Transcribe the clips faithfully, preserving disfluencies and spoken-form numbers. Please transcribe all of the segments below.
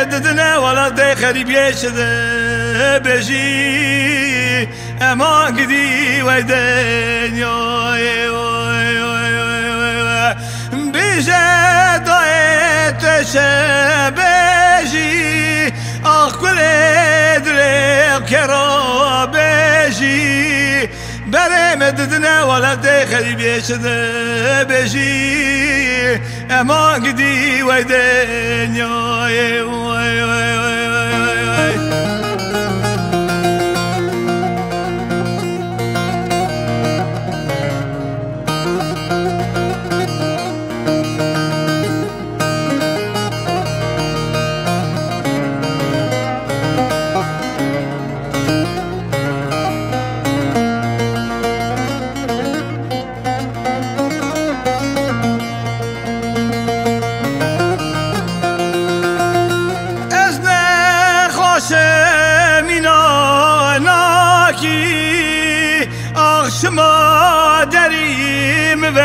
ددنه ولا ده خريب شده بجي اما قدي ويدن يوي بيجي ضايت شبجي اخ كل دريق كرا بجي بري مددنا ولا ده خريب شده بجي اما قدي ويدن يوي شما دریم و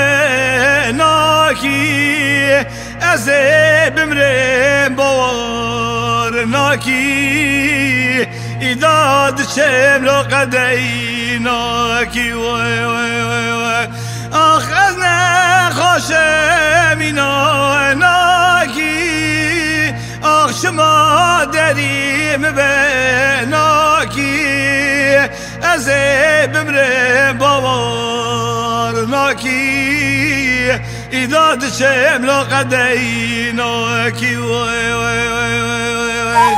ناکی از بمرم باور ناکی ایداد شم رو قدی ناکی وای وای وای وای آخ از نخوشم اینا ناکی آخ شما دریم و ناکی از بمرم باور ناکی ایداد شم لا قدی ناکی وای وای وای وای وای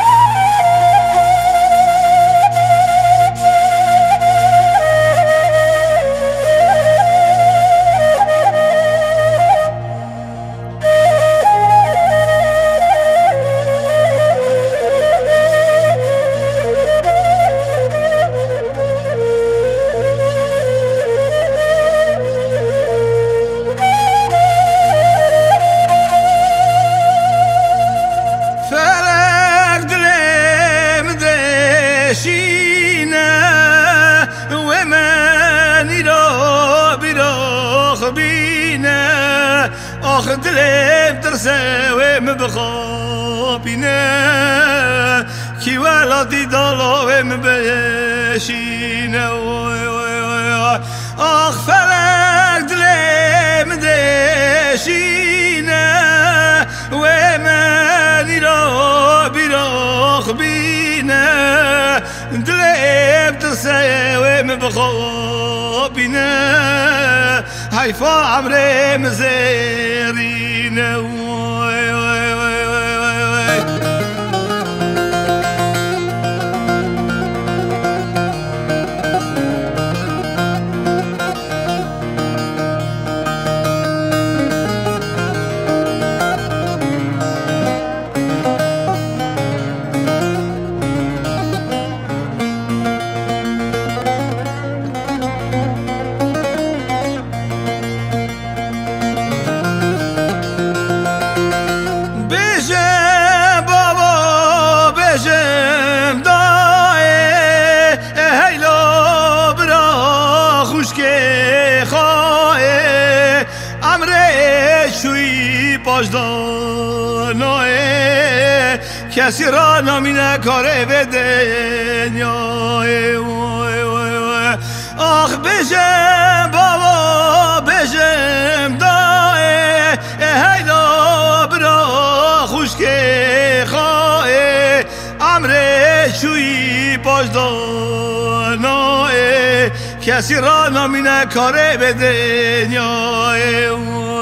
آخ دلم ترسه و مبخابینه کی ولادی دالا و مبشینه آخ فلک دلم دشینه و منی را بیراخ بینه دلم ترسه و مبخابینه حيفا عمري مزيرين وي وي وي وي وي پاجدانه کسی را نامی نکاره به دنیای آخ بشم بابا بشم دایه هیدا برا خوشکه خواه امره شوی پاجدانه کسی را نامی نکاره به دنیای